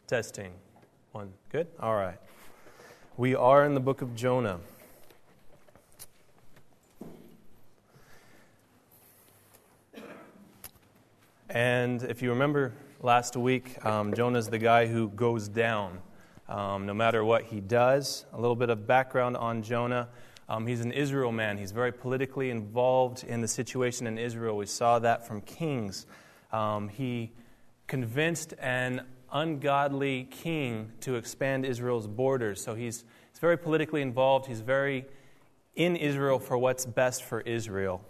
Testing. One. Good? All right. We are in the book of Jonah. And if you remember last week, Jonah's the guy who goes down no matter what he does. A little bit of background on Jonah. He's an Israel man. He's very politically involved in the situation in Israel. We saw that from Kings. He convinced an ungodly king to expand Israel's borders. So he's very politically involved. He's very in Israel for what's best for Israel.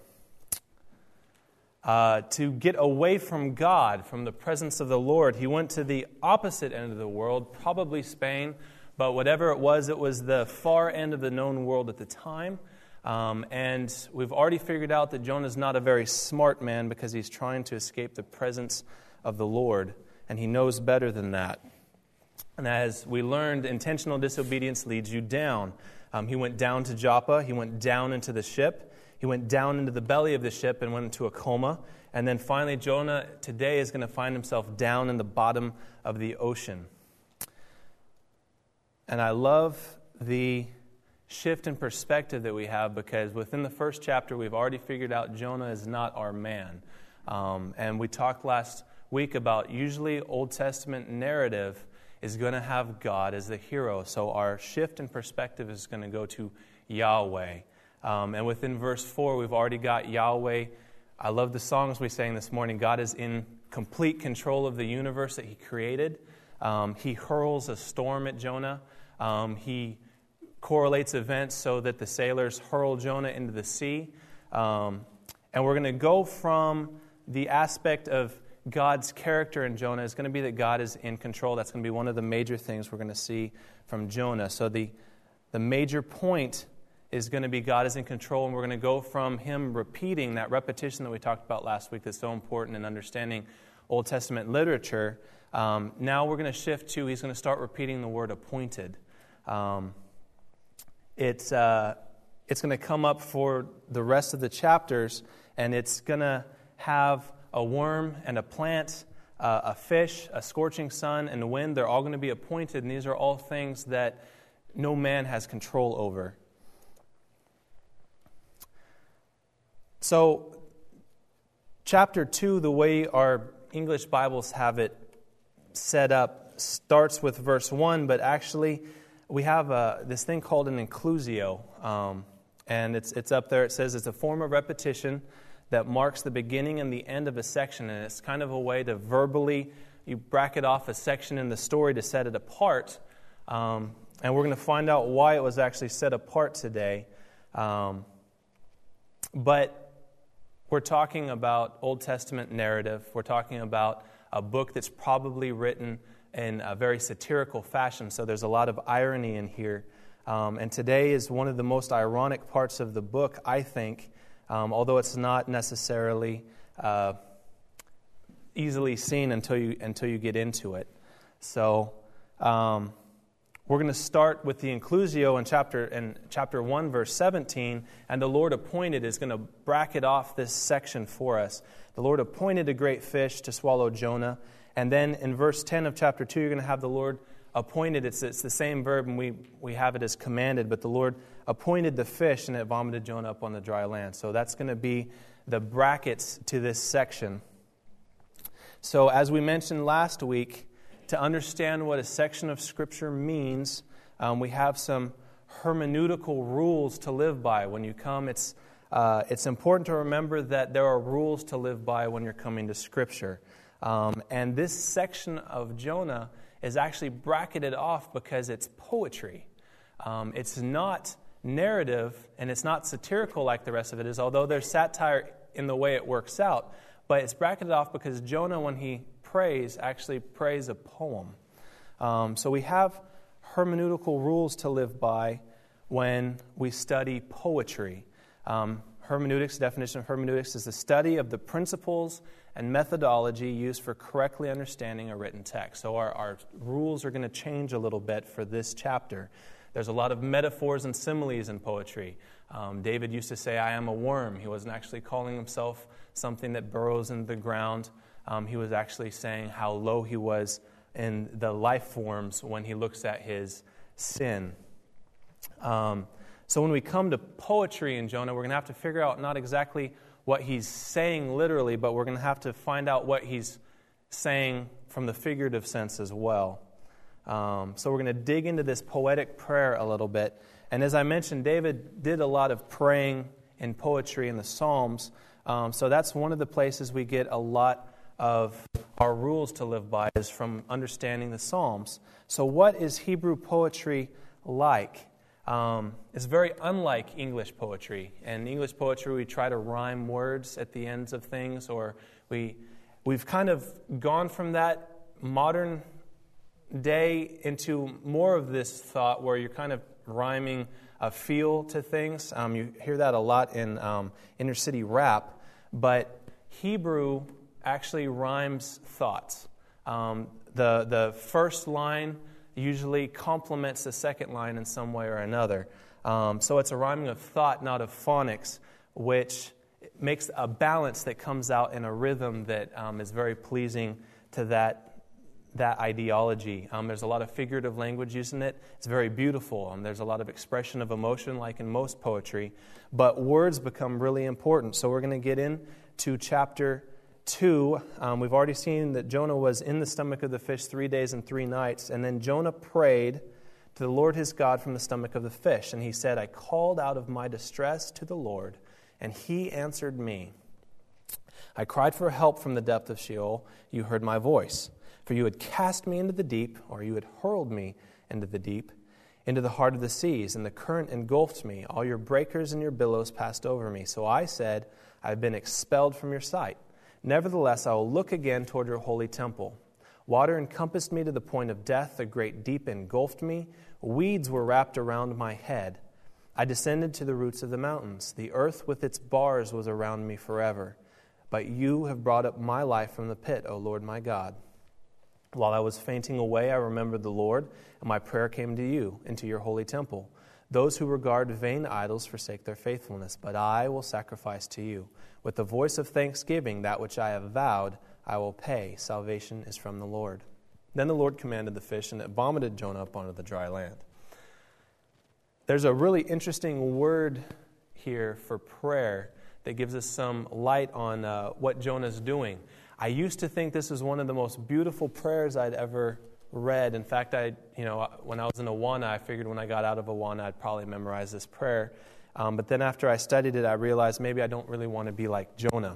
To get away from God, from the presence of the Lord, he went to the opposite end of the world, probably Spain, but whatever it was the far end of the known world at the time. And we've already figured out that Jonah's not a very smart man because he's trying to escape the presence of the Lord, and he knows better than that. And as we learned, intentional disobedience leads you down. He went down to Joppa. He went down into the ship. He went down into the belly of the ship and went into a coma. And then finally, Jonah today is going to find himself down in the bottom of the ocean. And I love the shift in perspective that we have because within the first chapter, we've already figured out Jonah is not our man. And we talked last week about usually Old Testament narrative is going to have God as the hero. So our shift in perspective is going to go to Yahweh. And within verse 4, we've already got Yahweh. I love the songs we sang this morning. God is in complete control of the universe that He created. He hurls a storm at Jonah. He correlates events so that the sailors hurl Jonah into the sea. And we're going to go from the aspect of God's character in Jonah is going to be that God is in control. That's going to be one of the major things we're going to see from Jonah. So the major point is going to be God is in control, and we're going to go from Him repeating that repetition that we talked about last week that's so important in understanding Old Testament literature. Now we're going to shift to He's going to start repeating the word appointed. It's going to come up for the rest of the chapters, and it's going to have a worm and a plant, a fish, a scorching sun, and a wind. They're all going to be appointed, and these are all things that no man has control over. So, chapter 2, the way our English Bibles have it set up, starts with verse 1, but actually we have this thing called an inclusio, and it's up there. It says it's a form of repetition that marks the beginning and the end of a section, and it's kind of a way to verbally, you bracket off a section in the story to set it apart, and we're going to find out why it was actually set apart today. But we're talking about Old Testament narrative. We're talking about a book that's probably written in a very satirical fashion, so there's a lot of irony in here. And today is one of the most ironic parts of the book, I think, although it's not necessarily easily seen until you get into it. So we're going to start with the inclusio in chapter 1, verse 17, and the Lord appointed is going to bracket off this section for us. The Lord appointed a great fish to swallow Jonah, and then in verse 10 of chapter 2, you're going to have the Lord appointed. It's the same verb, and we have it as commanded, but the Lord appointed the fish, and it vomited Jonah up on the dry land. So that's going to be the brackets to this section. So as we mentioned last week, to understand what a section of Scripture means, we have some hermeneutical rules to live by. When you come, it's important to remember that there are rules to live by when you're coming to Scripture. And this section of Jonah is actually bracketed off because it's poetry. It's not narrative, and it's not satirical like the rest of it is, although there's satire in the way it works out. But it's bracketed off because Jonah, when he prays, actually prays a poem. So we have hermeneutical rules to live by when we study poetry. Hermeneutics, definition of hermeneutics is the study of the principles and methodology used for correctly understanding a written text. So our rules are going to change a little bit for this chapter. There's a lot of metaphors and similes in poetry. David used to say, "I am a worm." He wasn't actually calling himself something that burrows in the ground. He was actually saying how low he was in the life forms when he looks at his sin. So when we come to poetry in Jonah, we're going to have to figure out not exactly what he's saying literally, but we're going to have to find out what he's saying from the figurative sense as well. So we're going to dig into this poetic prayer a little bit. And as I mentioned, David did a lot of praying in poetry in the Psalms. So that's one of the places we get a lot of our rules to live by, is from understanding the Psalms. So what is Hebrew poetry like? It's very unlike English poetry. In English poetry, we try to rhyme words at the ends of things, or we've kind of gone from that modern day into more of this thought where you're kind of rhyming a feel to things. You hear that a lot in inner city rap, but Hebrew actually rhymes thoughts. The first line usually complements the second line in some way or another. So it's a rhyming of thought, not of phonics, which makes a balance that comes out in a rhythm that is very pleasing to that ideology. There's a lot of figurative language used in it. It's very beautiful. There's a lot of expression of emotion like in most poetry, but words become really important. So we're going to get into chapter 2. We've already seen that Jonah was in the stomach of the fish 3 days and 3 nights, and then Jonah prayed to the Lord his God from the stomach of the fish, and he said, I called out of my distress to the Lord, and he answered me. I cried for help from the depth of Sheol. You heard my voice. For you had cast me into the deep, or you had hurled me into the deep, into the heart of the seas, and the current engulfed me. All your breakers and your billows passed over me. So I said, I have been expelled from your sight. Nevertheless, I will look again toward your holy temple. Water encompassed me to the point of death. A great deep engulfed me. Weeds were wrapped around my head. I descended to the roots of the mountains. The earth with its bars was around me forever. But you have brought up my life from the pit, O Lord my God. While I was fainting away, I remembered the Lord, and my prayer came to you, into your holy temple. Those who regard vain idols forsake their faithfulness, but I will sacrifice to you. With the voice of thanksgiving, that which I have vowed, I will pay. Salvation is from the Lord. Then the Lord commanded the fish, and it vomited Jonah up onto the dry land. There's a really interesting word here for prayer that gives us some light on what Jonah's doing. I used to think this was one of the most beautiful prayers I'd ever read. In fact, when I was in Awana, I figured when I got out of Awana, I'd probably memorize this prayer. But then after I studied it, I realized maybe I don't really want to be like Jonah.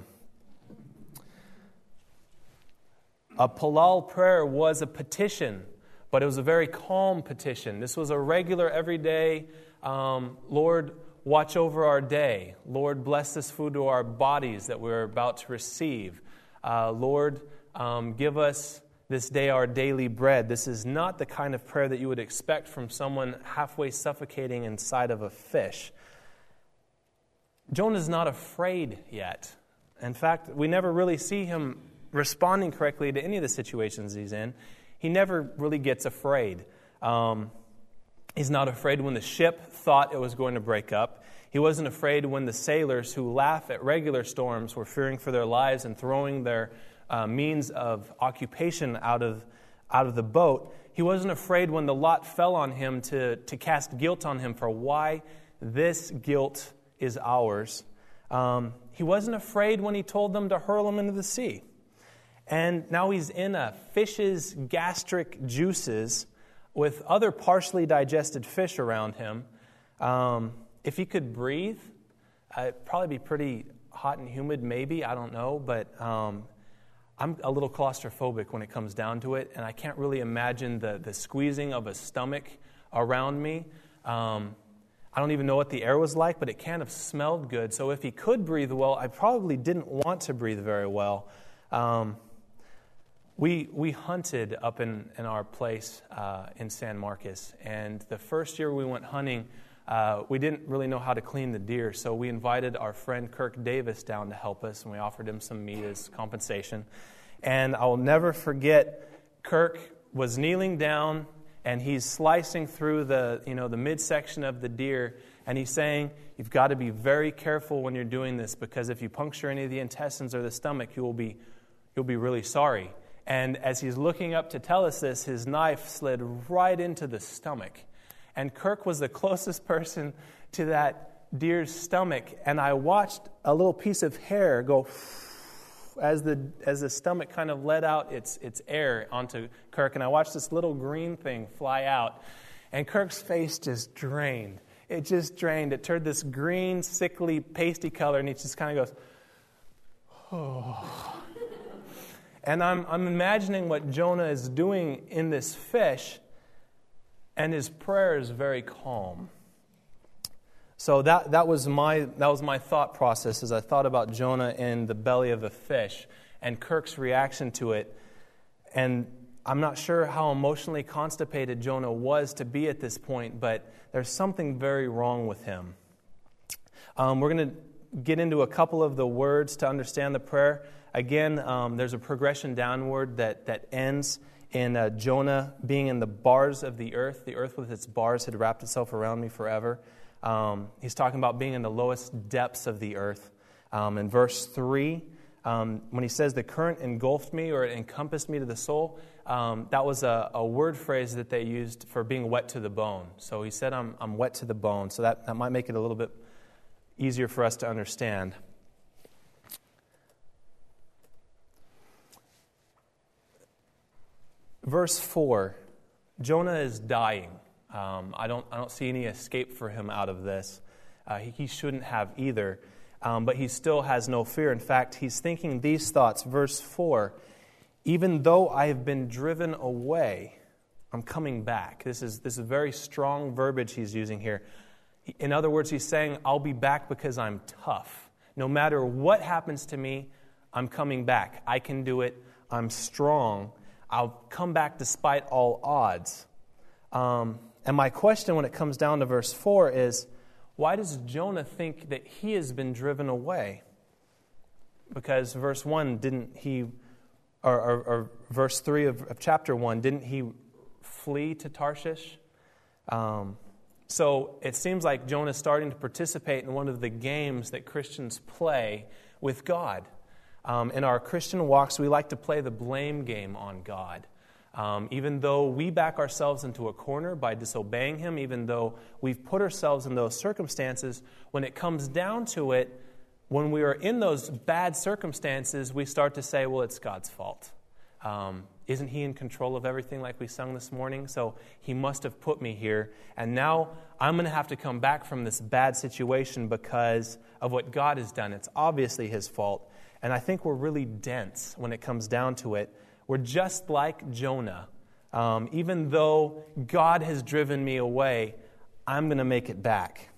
A Palal prayer was a petition, but it was a very calm petition. This was a regular, everyday, Lord, watch over our day. Lord, bless this food to our bodies that we're about to receive. Lord, give us this day our daily bread. This is not the kind of prayer that you would expect from someone halfway suffocating inside of a fish. Jonah's not afraid yet. In fact, we never really see him responding correctly to any of the situations he's in. He never really gets afraid. He's not afraid when the ship thought it was going to break up. He wasn't afraid when the sailors who laugh at regular storms were fearing for their lives and throwing their means of occupation out of the boat. He wasn't afraid when the lot fell on him to cast guilt on him for why this guilt is ours. He wasn't afraid when he told them to hurl him into the sea. And now he's in a fish's gastric juices with other partially digested fish around him. If he could breathe, it'd probably be pretty hot and humid, maybe, I don't know, but I'm a little claustrophobic when it comes down to it, and I can't really imagine the squeezing of a stomach around me. I don't even know what the air was like, but it can't have smelled good. So if he could breathe well, I probably didn't want to breathe very well. We hunted up in our place in San Marcos, and the first year we went hunting, we didn't really know how to clean the deer, so we invited our friend Kirk Davis down to help us, and we offered him some meat as compensation. And I will never forget, Kirk was kneeling down, and he's slicing through the midsection of the deer, and he's saying, you've got to be very careful when you're doing this, because if you puncture any of the intestines or the stomach, you'll be really sorry. And as he's looking up to tell us this, his knife slid right into the stomach. And Kirk was the closest person to that deer's stomach. And I watched a little piece of hair go as the stomach kind of let out its air onto Kirk. And I watched this little green thing fly out. And Kirk's face just drained. It just drained. It turned this green, sickly, pasty color. And he just kind of goes, oh. And I'm imagining what Jonah is doing in this fish, and his prayer is very calm. So that was my thought process as I thought about Jonah in the belly of a fish and Kirk's reaction to it. And I'm not sure how emotionally constipated Jonah was to be at this point, but there's something very wrong with him. We're going to get into a couple of the words to understand the prayer. Again, there's a progression downward that ends in Jonah being in the bars of the earth. The earth with its bars had wrapped itself around me forever. He's talking about being in the lowest depths of the earth. In verse 3, when he says the current engulfed me or it encompassed me to the soul, that was a word phrase that they used for being wet to the bone. So he said, I'm wet to the bone. So that might make it a little bit easier for us to understand. Verse 4, Jonah is dying. I don't see any escape for him out of this. He shouldn't have either. But he still has no fear. In fact, he's thinking these thoughts. Verse 4, even though I have been driven away, I'm coming back. This is very strong verbiage he's using here. In other words, he's saying, I'll be back because I'm tough. No matter what happens to me, I'm coming back. I can do it. I'm strong. I'll come back despite all odds. And my question when it comes down to verse 4 is, why does Jonah think that he has been driven away? Because verse 1, didn't he, or verse 3 of chapter 1, didn't he flee to Tarshish? So it seems like Jonah's starting to participate in one of the games that Christians play with God. In our Christian walks, we like to play the blame game on God. Even though we back ourselves into a corner by disobeying Him, even though we've put ourselves in those circumstances, when it comes down to it, when we are in those bad circumstances, we start to say, well, it's God's fault. Isn't He in control of everything like we sung this morning? So He must have put me here. And now I'm going to have to come back from this bad situation because of what God has done. It's obviously His fault. And I think we're really dense when it comes down to it. We're just like Jonah. Even though God has driven me away, I'm going to make it back.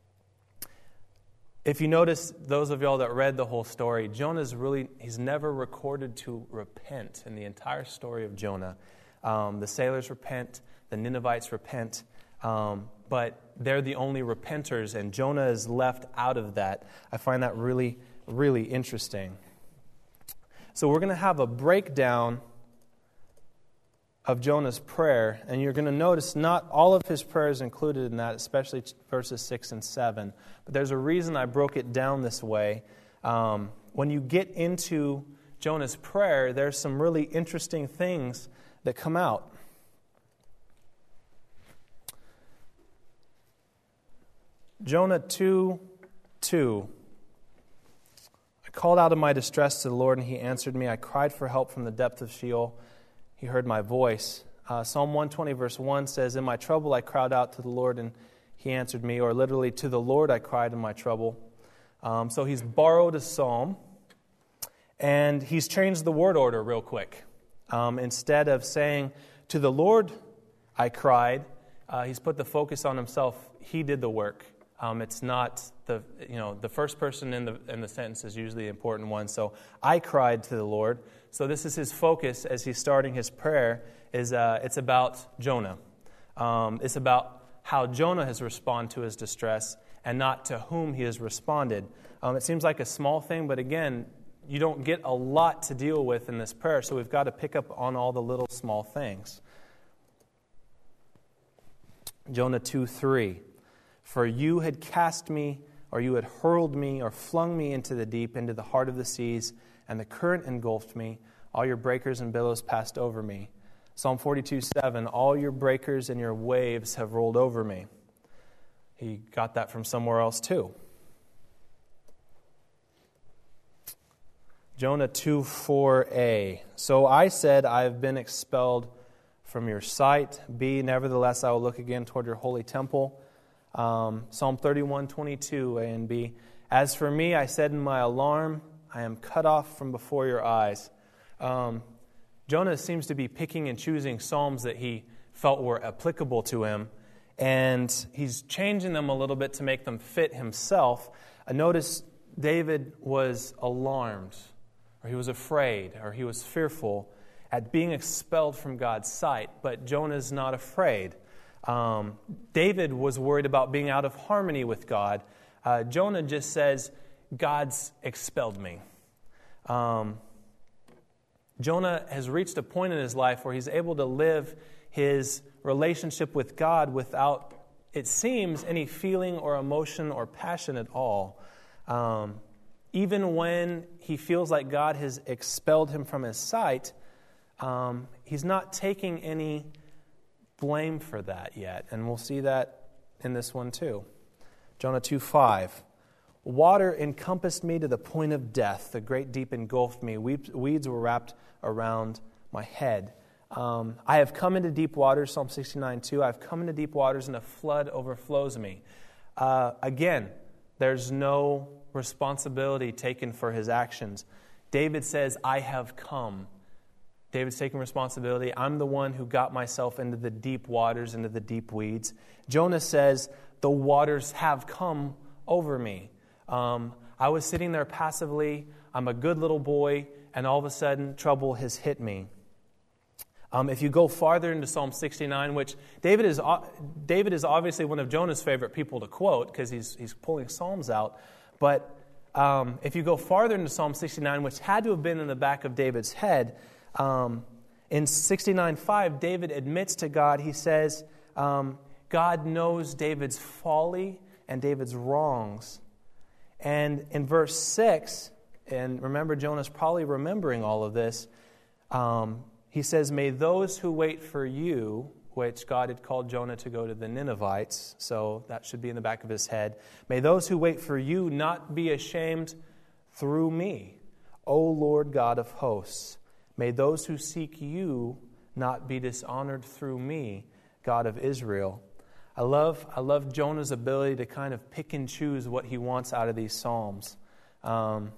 If you notice, those of y'all that read the whole story, he's never recorded to repent in the entire story of Jonah. The sailors repent, the Ninevites repent, but they're the only repenters, and Jonah is left out of that. I find that really, really interesting. So we're going to have a breakdown of Jonah's prayer, and you're going to notice not all of his prayers included in that, especially verses 6 and 7. But there's a reason I broke it down this way. When you get into Jonah's prayer, there's some really interesting things that come out. Jonah 2:2. I called out in my distress to the Lord, and He answered me. I cried for help from the depth of Sheol. He heard my voice. Psalm 120 verse 1 says, in my trouble I cried out to the Lord, and He answered me. Or literally, to the Lord I cried in my trouble. So he's borrowed a psalm, and he's changed the word order real quick. Instead of saying, to the Lord I cried, he's put the focus on himself. He did the work. It's not the first person in the sentence is usually the important one. So I cried to the Lord. So this is his focus as he's starting his prayer. It's about Jonah. It's about how Jonah has responded to his distress and not to whom he has responded. It seems like a small thing, but again, you don't get a lot to deal with in this prayer. So we've got to pick up on all the little small things. Jonah 2:3. For you had cast me, or you had hurled me, or flung me into the deep, into the heart of the seas, and the current engulfed me. All your breakers and billows passed over me. Psalm 42:7, all your breakers and your waves have rolled over me. He got that from somewhere else too. Jonah 2:4a. So I said, I have been expelled from your sight. B, nevertheless, I will look again toward your holy temple. Psalm 31:22, A and B. As for me, I said in my alarm, I am cut off from before your eyes. Jonah seems to be picking and choosing psalms that he felt were applicable to him, and he's changing them a little bit to make them fit himself. Notice David was alarmed, or he was afraid, or he was fearful at being expelled from God's sight, but Jonah's not afraid. David was worried about being out of harmony with God. Jonah just says, God's expelled me. Jonah has reached a point in his life where he's able to live his relationship with God without, it seems, any feeling or emotion or passion at all. Even when he feels like God has expelled him from his sight, he's not taking any blame for that yet. And we'll see that in this one too. Jonah 2:5. Water encompassed me to the point of death. The great deep engulfed me. Weeds were wrapped around my head. I have come into deep waters, Psalm 69:2. I've come into deep waters and a flood overflows me. Again, there's no responsibility taken for his actions. David says, I have come. David's taking responsibility. I'm the one who got myself into the deep waters, into the deep weeds. Jonah says, the waters have come over me. I was sitting there passively. I'm a good little boy, and all of a sudden, trouble has hit me. If you go farther into Psalm 69, which David is obviously one of Jonah's favorite people to quote because he's pulling Psalms out. But if you go farther into Psalm 69, which had to have been in the back of David's head, in 69:5, David admits to God. He says, God knows David's folly and David's wrongs. And in verse 6, and remember, Jonah's probably remembering all of this, he says, may those who wait for you, which God had called Jonah to go to the Ninevites, so that should be in the back of his head, may those who wait for you not be ashamed through me, O Lord God of hosts. May those who seek you not be dishonored through me, God of Israel. I love Jonah's ability to kind of pick and choose what he wants out of these psalms. Jonah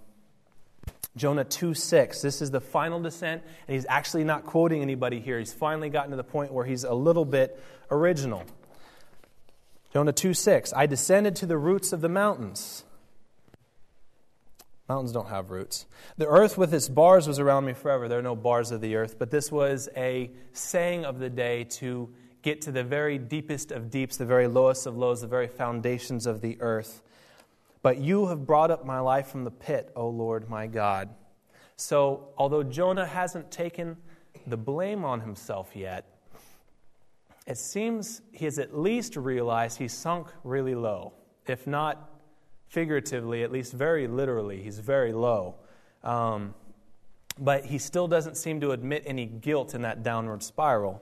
2:6, this is the final descent, and he's actually not quoting anybody here. He's finally gotten to the point where he's a little bit original. Jonah 2:6, I descended to the roots of the mountains. Mountains don't have roots. The earth with its bars was around me forever. There are no bars of the earth, but this was a saying of the day to get to the very deepest of deeps, the very lowest of lows, the very foundations of the earth. But you have brought up my life from the pit, O Lord my God. So, although Jonah hasn't taken the blame on himself yet, it seems he has at least realized he's sunk really low. If not figuratively, at least very literally, he's very low. But he still doesn't seem to admit any guilt in that downward spiral.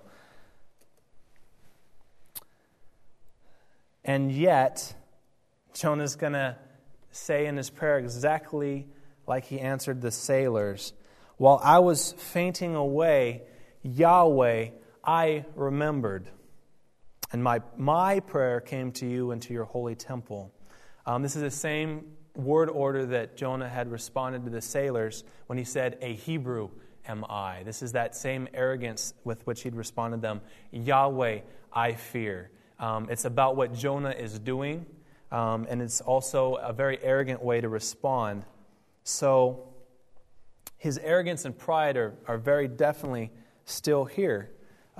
And yet, Jonah's going to say in his prayer exactly like he answered the sailors. While I was fainting away, Yahweh, I remembered. And my prayer came to you into your holy temple. This is the same word order that Jonah had responded to the sailors when he said, a Hebrew am I. This is that same arrogance with which he'd responded to them. Yahweh, I fear. It's about what Jonah is doing, and it's also a very arrogant way to respond. So his arrogance and pride are very definitely still here.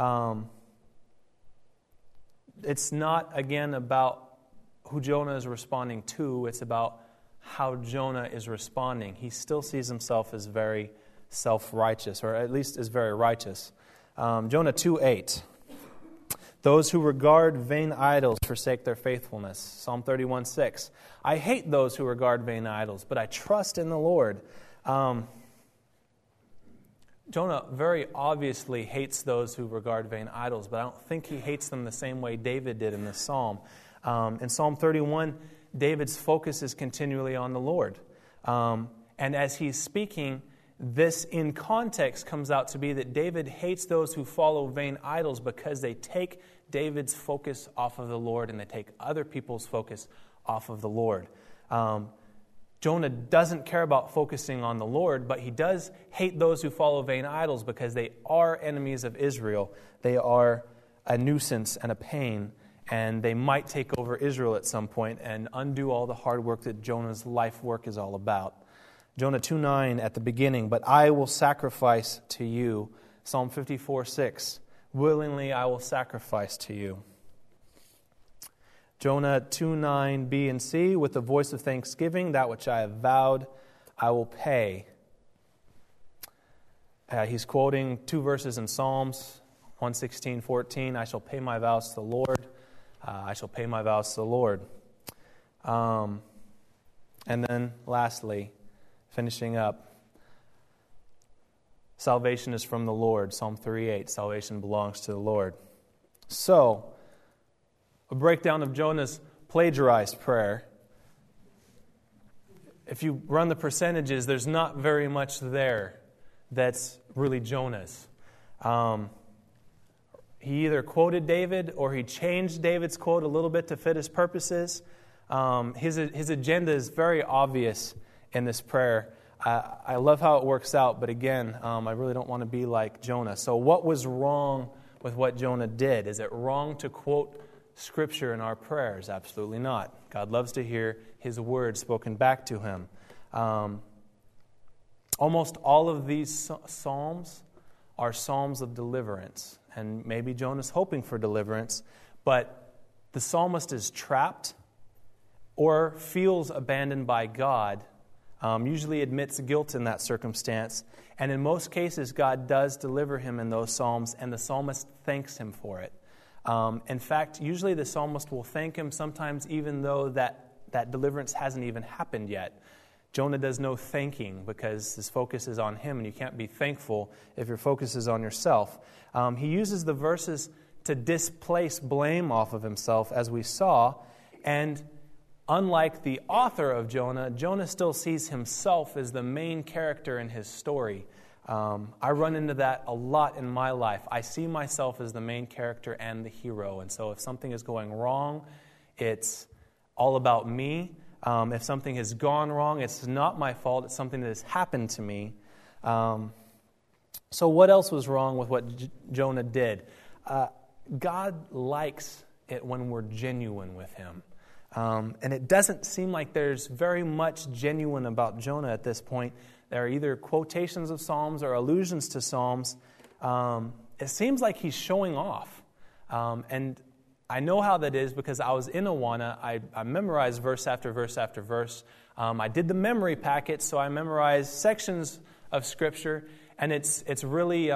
It's not, again, about who Jonah is responding to. It's about how Jonah is responding. He still sees himself as very self-righteous, or at least is very righteous. Jonah 2:8. Those who regard vain idols forsake their faithfulness. Psalm 31:6. I hate those who regard vain idols, but I trust in the Lord. Jonah very obviously hates those who regard vain idols, but I don't think he hates them the same way David did in this psalm. In Psalm 31, David's focus is continually on the Lord. And as he's speaking, this in context comes out to be that David hates those who follow vain idols because they take David's focus off of the Lord and they take other people's focus off of the Lord. Jonah doesn't care about focusing on the Lord, but he does hate those who follow vain idols because they are enemies of Israel. They are a nuisance and a pain, and they might take over Israel at some point and undo all the hard work that Jonah's life work is all about. Jonah 2:9 at the beginning, but I will sacrifice to you. Psalm 54:6, willingly I will sacrifice to you. Jonah 2:9 B and C, with the voice of thanksgiving, that which I have vowed, I will pay. He's quoting two verses in Psalms 116:14, I shall pay my vows to the Lord. I shall pay my vows to the Lord. And then lastly, finishing up, salvation is from the Lord. Psalm 3:8, salvation belongs to the Lord. So, a breakdown of Jonah's plagiarized prayer. If you run the percentages, there's not very much there that's really Jonah's. He either quoted David or he changed David's quote a little bit to fit his purposes. His agenda is very obvious in this prayer. I love how it works out, but again, I really don't want to be like Jonah. So what was wrong with what Jonah did? Is it wrong to quote Scripture in our prayers? Absolutely not. God loves to hear His word spoken back to Him. Almost all of these psalms are psalms of deliverance. And maybe Jonah's hoping for deliverance, but the psalmist is trapped or feels abandoned by God, usually admits guilt in that circumstance. And in most cases, God does deliver him in those psalms, and the psalmist thanks him for it. In fact, usually the psalmist will thank him sometimes even though that deliverance hasn't even happened yet. Jonah does no thanking because his focus is on him, and you can't be thankful if your focus is on yourself. He uses the verses to displace blame off of himself, as we saw, and unlike the author of Jonah, Jonah still sees himself as the main character in his story. I run into that a lot in my life. I see myself as the main character and the hero, and so if something is going wrong, it's all about me. If something has gone wrong, it's not my fault. It's something that has happened to me. So what else was wrong with what Jonah did? God likes it when we're genuine with Him. And it doesn't seem like there's very much genuine about Jonah at this point. There are either quotations of Psalms or allusions to Psalms. It seems like he's showing off. And I know how that is because I was in Awana. I memorized verse after verse after verse. I did the memory packet, so I memorized sections of Scripture, and it's really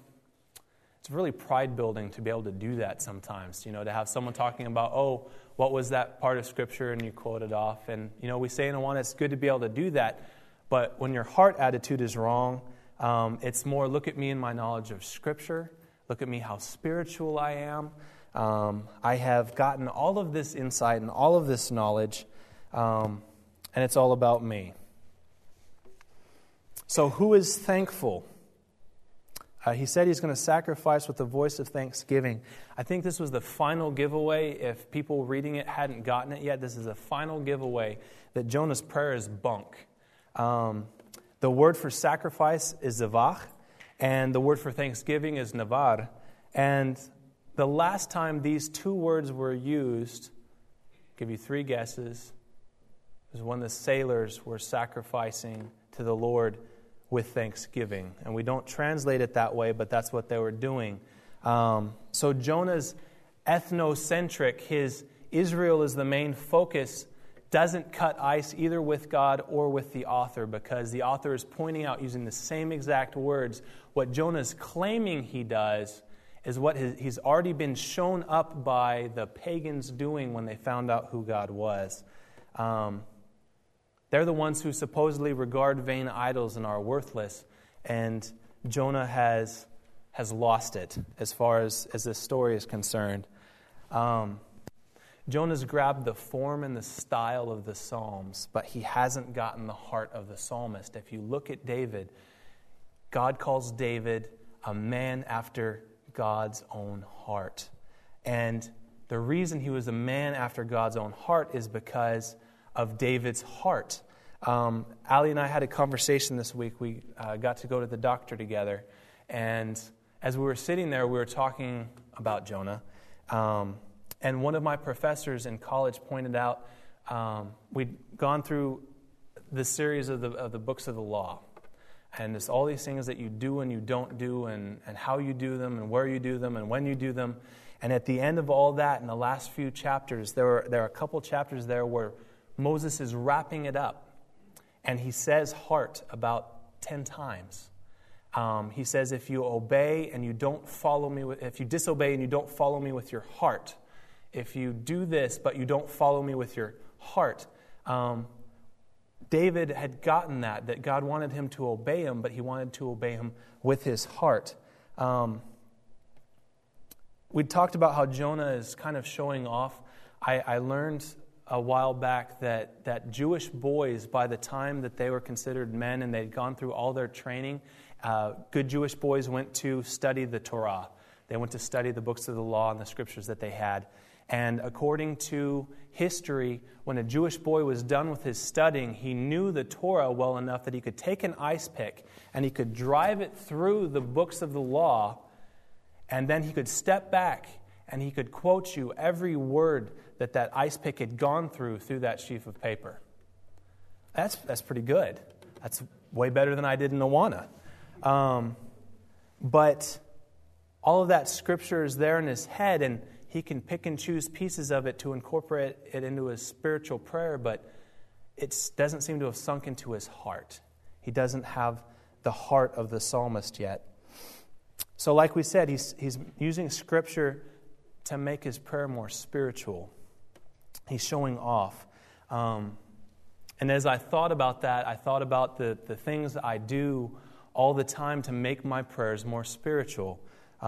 pride building to be able to do that sometimes. You know, to have someone talking about, oh, what was that part of Scripture, and you quote it off. And you know, we say in Awana, it's good to be able to do that, but when your heart attitude is wrong, it's more look at me and my knowledge of Scripture. Look at me, how spiritual I am. I have gotten all of this insight and all of this knowledge, and it's all about me. So who is thankful? He said he's going to sacrifice with the voice of thanksgiving. I think this was the final giveaway. If people reading it hadn't gotten it yet, this is a final giveaway that Jonah's prayer is bunk. The word for sacrifice is zavach, and the word for thanksgiving is navar. And the last time these two words were used, I'll give you three guesses, was when the sailors were sacrificing to the Lord with thanksgiving. And we don't translate it that way, but that's what they were doing. So Jonah's ethnocentric, his Israel is the main focus, doesn't cut ice either with God or with the author, because the author is pointing out using the same exact words. What Jonah's claiming he does is what he's already been shown up by the pagans doing when they found out who God was. They're the ones who supposedly regard vain idols and are worthless. And Jonah has lost it as far as this story is concerned. Jonah's grabbed the form and the style of the Psalms, but he hasn't gotten the heart of the psalmist. If you look at David, God calls David a man after God's own heart. And the reason he was a man after God's own heart is because of David's heart. Allie and I had a conversation this week. We got to go to the doctor together. And as we were sitting there, we were talking about Jonah. And one of my professors in college pointed out, we'd gone through the series of the books of the law. And there's all these things that you do and you don't do, and how you do them, and where you do them, and when you do them. And at the end of all that, in the last few chapters, there are a couple chapters there where Moses is wrapping it up. And he says heart about 10 times. He says, if you obey and you don't follow me, if you disobey and you don't follow me with your heart, if you do this but you don't follow me with your heart. David had gotten that God wanted him to obey him, but he wanted to obey him with his heart. We talked about how Jonah is kind of showing off. I learned a while back that Jewish boys, by the time that they were considered men and they'd gone through all their training, good Jewish boys went to study the Torah. They went to study the books of the law and the scriptures that they had. And according to history, when a Jewish boy was done with his studying, he knew the Torah well enough that he could take an ice pick and he could drive it through the books of the law, and then he could step back and he could quote you every word that ice pick had gone through that sheaf of paper. That's pretty good. That's way better than I did in Awana. But all of that scripture is there in his head, and he can pick and choose pieces of it to incorporate it into his spiritual prayer, but it doesn't seem to have sunk into his heart. He doesn't have the heart of the psalmist yet. So like we said, he's using scripture to make his prayer more spiritual. He's showing off. And as I thought about that, I thought about the things that I do all the time to make my prayers more spiritual.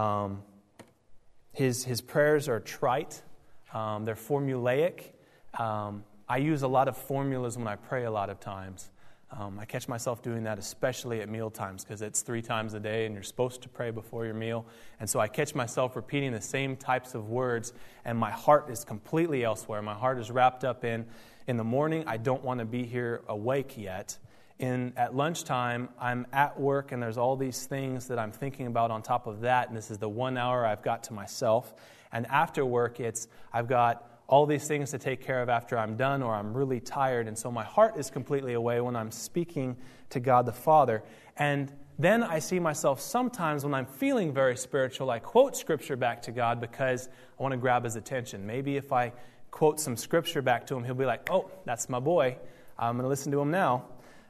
His prayers are trite. They're formulaic. I use a lot of formulas when I pray a lot of times. I catch myself doing that, especially at meal times, because it's 3 times a day and you're supposed to pray before your meal. And so I catch myself repeating the same types of words, and my heart is completely elsewhere. My heart is wrapped up in the morning, I don't want to be here awake yet. At lunchtime, I'm at work, and there's all these things that I'm thinking about on top of that, and this is the 1 hour I've got to myself. And after work, I've got all these things to take care of after I'm done, or I'm really tired, and so my heart is completely away when I'm speaking to God the Father. And then I see myself sometimes when I'm feeling very spiritual, I quote Scripture back to God because I want to grab His attention. Maybe if I quote some Scripture back to Him, He'll be like, oh, that's my boy. I'm going to listen to him now.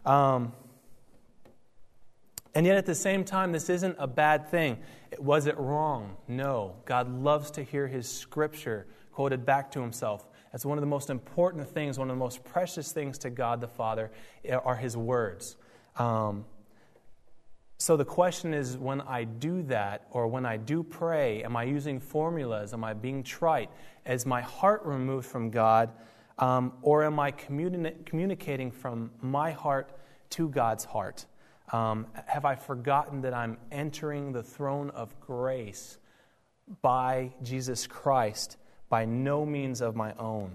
And yet at the same time, this isn't a bad thing. Was it wrong? No. God loves to hear His Scripture quoted back to Himself. That's one of the most important things, one of the most precious things to God the Father are His words. So the question is, when I do that, or when I do pray, am I using formulas? Am I being trite? Is my heart removed from God? Or am I communicating from my heart to God's heart? Have I forgotten that I'm entering the throne of grace by Jesus Christ, by no means of my own?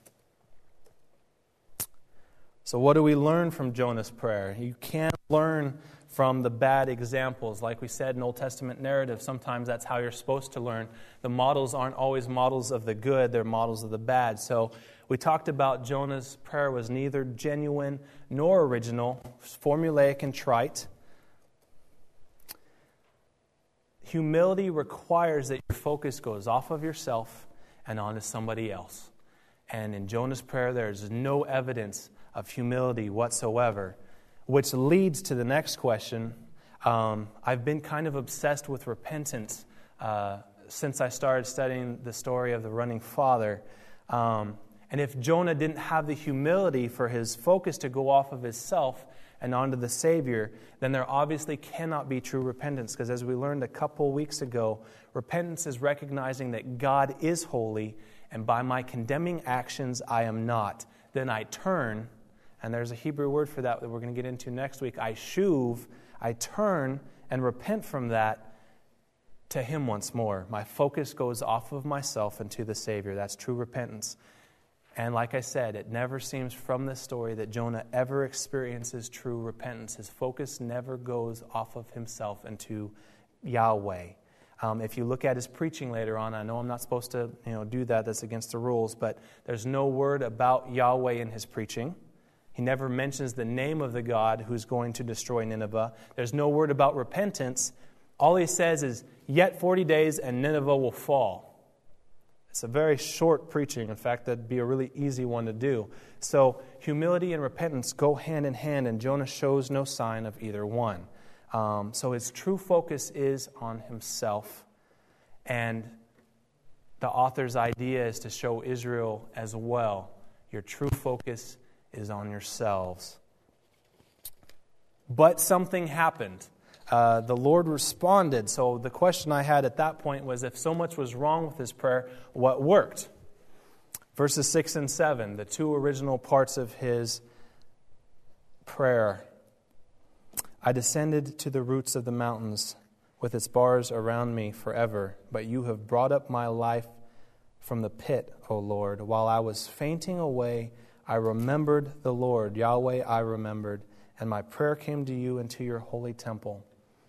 So what do we learn from Jonah's prayer? You can't learn from the bad examples. Like we said in Old Testament narrative, sometimes that's how you're supposed to learn. The models aren't always models of the good, they're models of the bad. So we talked about Jonah's prayer was neither genuine nor original, formulaic and trite. Humility requires that your focus goes off of yourself and onto somebody else. And in Jonah's prayer, there's no evidence of humility whatsoever, which leads to the next question. I've been kind of obsessed with repentance since I started studying the story of the running father. And if Jonah didn't have the humility for his focus to go off of himself and onto the Savior, then there obviously cannot be true repentance. Because as we learned a couple weeks ago, repentance is recognizing that God is holy, and by my condemning actions I am not. Then I turn, and there's a Hebrew word for that we're going to get into next week. I shuv, I turn and repent from that to Him once more. My focus goes off of myself and to the Savior. That's true repentance. And like I said, it never seems from this story that Jonah ever experiences true repentance. His focus never goes off of himself and to Yahweh. If you look at his preaching later on, I know I'm not supposed to do that. That's against the rules. But there's no word about Yahweh in his preaching. He never mentions the name of the God who's going to destroy Nineveh. There's no word about repentance. All he says is, yet 40 days and Nineveh will fall. It's a very short preaching. In fact, that'd be a really easy one to do. So humility and repentance go hand in hand, and Jonah shows no sign of either one. So his true focus is on himself. And the author's idea is to show Israel as well. Your true focus is on yourselves. But something happened. The Lord responded. So the question I had at that point was, if so much was wrong with his prayer, what worked? Verses 6 and 7, the two original parts of his prayer. I descended to the roots of the mountains with its bars around me forever, but you have brought up my life from the pit, O Lord. While I was fainting away, I remembered the Lord. Yahweh, I remembered, and my prayer came to you into your holy temple.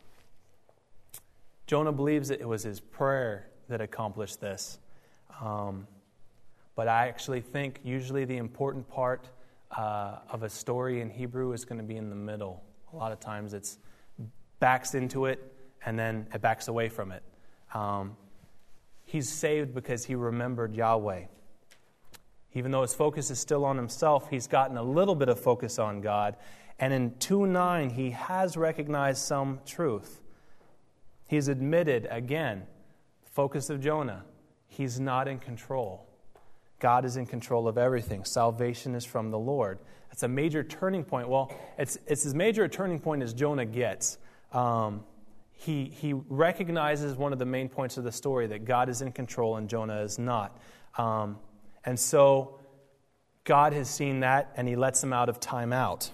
Jonah believes that it was his prayer that accomplished this. But I actually think usually the important part of a story in Hebrew is going to be in the middle. A lot of times it's backs into it and then it backs away from it. He's saved because he remembered Yahweh. Even though his focus is still on himself, he's gotten a little bit of focus on God. And in 2:9, he has recognized some truth. He's admitted, again, focus of Jonah, he's not in control. God is in control of everything. Salvation is from the Lord. It's a major turning point. Well, it's as major a turning point as Jonah gets. He recognizes one of the main points of the story, that God is in control and Jonah is not. And so God has seen that, and he lets him out of timeout.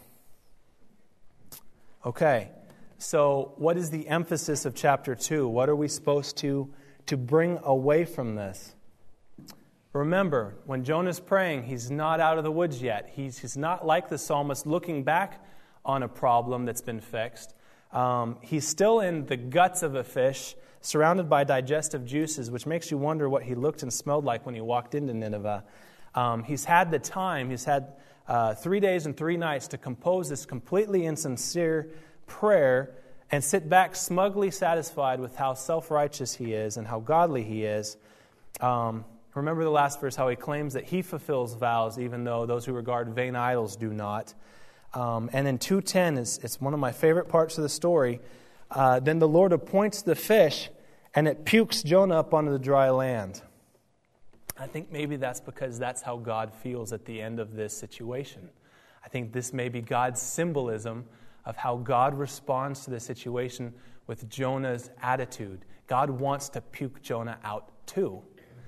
Okay, so what is the emphasis of chapter 2? What are we supposed to bring away from this? Remember, when Jonah's praying, he's not out of the woods yet. He's not like the psalmist looking back on a problem that's been fixed. He's still in the guts of a fish, surrounded by digestive juices, which makes you wonder what he looked and smelled like when he walked into Nineveh. He's had the time, he's had 3 days and 3 nights to compose this completely insincere prayer and sit back smugly satisfied with how self-righteous he is and how godly he is. Remember the last verse, how he claims that he fulfills vows even though those who regard vain idols do not. And in 2:10, it's one of my favorite parts of the story. Then the Lord appoints the fish, and it pukes Jonah up onto the dry land. I think maybe that's because that's how God feels at the end of this situation. I think this may be God's symbolism of how God responds to the situation with Jonah's attitude. God wants to puke Jonah out too.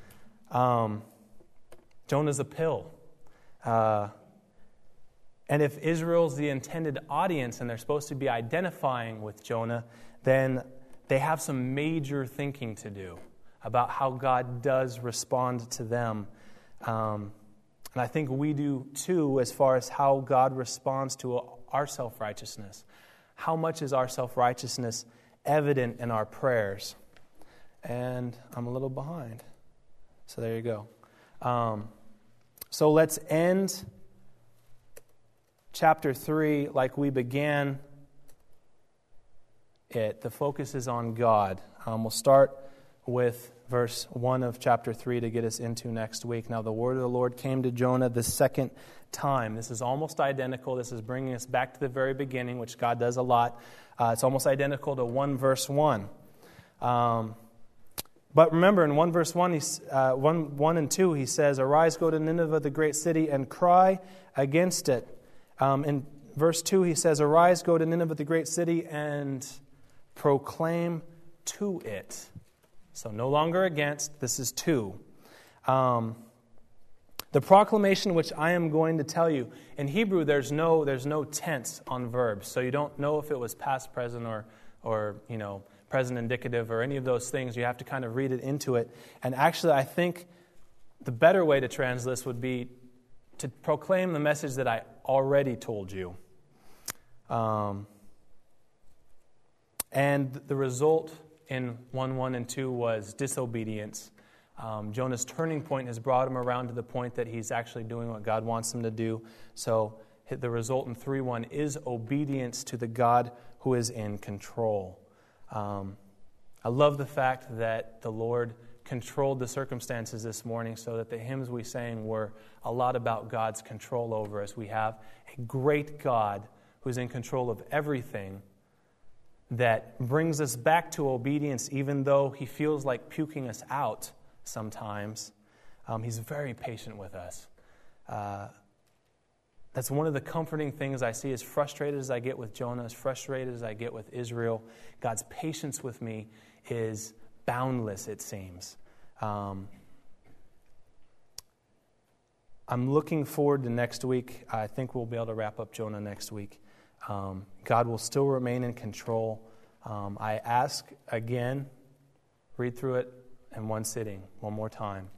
Jonah's a pill. And if Israel's the intended audience and they're supposed to be identifying with Jonah, then they have some major thinking to do about how God does respond to them. And I think we do too, as far as how God responds to our self-righteousness. How much is our self-righteousness evident in our prayers? And I'm a little behind. So there you go. So let's end chapter 3 like we began it. The focus is on God. We'll start with verse 1 of chapter 3 to get us into next week. Now the word of the Lord came to Jonah the second time. This is almost identical. This is bringing us back to the very beginning, which God does a lot. It's almost identical to 1 verse 1. But remember, in 1 verse 1, 1 and 2, he says, "Arise, go to Nineveh, the great city, and cry against it." In verse 2, he says, "Arise, go to Nineveh, the great city, and proclaim to it." So no longer against, this is to. The proclamation which I am going to tell you. In Hebrew, there's no tense on verbs, so you don't know if it was past, present, or present indicative, or any of those things. You have to kind of read it into it. And actually, I think the better way to translate this would be to proclaim the message that I already told you. And the result in 1:1 and 2 was disobedience. Jonah's turning point has brought him around to the point that he's actually doing what God wants him to do. So the result in 3:1 is obedience to the God who is in control. I love the fact that the Lord controlled the circumstances this morning, so that the hymns we sang were a lot about God's control over us. We have a great God who's in control of everything, that brings us back to obedience even though he feels like puking us out sometimes. He's very patient with us. That's one of the comforting things I see. As frustrated as I get with Jonah, as frustrated as I get with Israel, God's patience with me is boundless, it seems. I'm looking forward to next week. I think we'll be able to wrap up Jonah next week. God will still remain in control. I ask again, read through it in one sitting, one more time.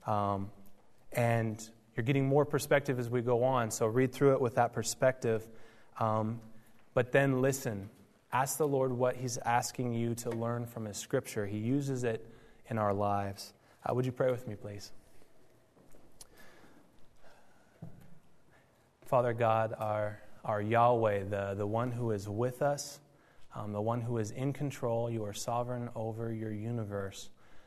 And you're getting more perspective as we go on, so read through it with that perspective. But then listen. Ask the Lord what he's asking you to learn from his scripture. He uses it in our lives. Would you pray with me, please? Father God, our Yahweh, the one who is with us, the one who is in control, you are sovereign over your universe.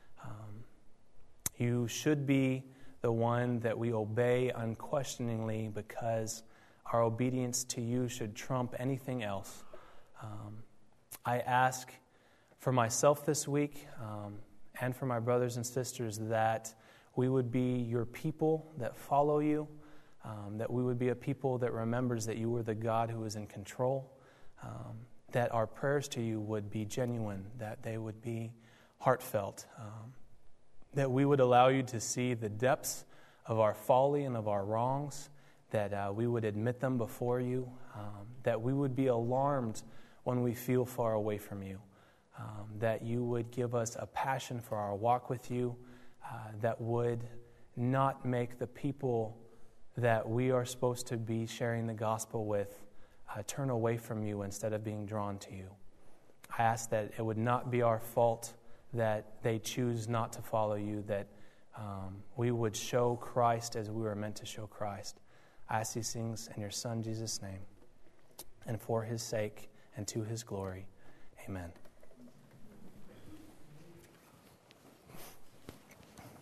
You should be the one that we obey unquestioningly, because our obedience to you should trump anything else. I ask for myself this week and for my brothers and sisters that we would be your people that follow you, that we would be a people that remembers that you are the God who is in control, that our prayers to you would be genuine, that they would be heartfelt, that we would allow you to see the depths of our folly and of our wrongs, that we would admit them before you, that we would be alarmed when we feel far away from you, that you would give us a passion for our walk with you, that would not make the people that we are supposed to be sharing the gospel with turn away from you instead of being drawn to you. I ask that it would not be our fault that they choose not to follow you, that we would show Christ as we were meant to show Christ. I ask these things in your Son, Jesus' name, and for his sake and to his glory. Amen.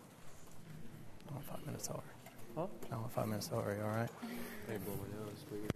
Oh, 5 minutes over. Huh? No, 5 minutes over. You all right?